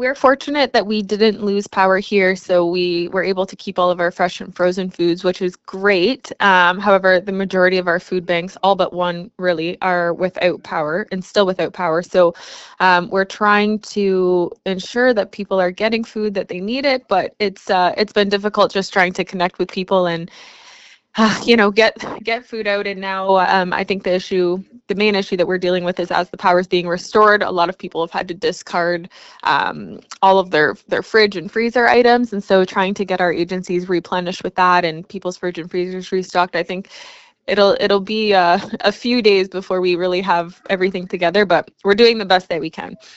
we're fortunate that we didn't lose power here, so we were able to keep all of our fresh and frozen foods, which is great. However, the majority of our food banks, all but one really, are without power and still without power. So we're trying to ensure that people are getting food that they need it, but it's been difficult just trying to connect with people and get food out. And now I think the main issue that we're dealing with is as the power is being restored, a lot of people have had to discard all of their fridge and freezer items. And so trying to get our agencies replenished with that and people's fridge and freezers restocked, I think it'll be a few days before we really have everything together, but we're doing the best that we can.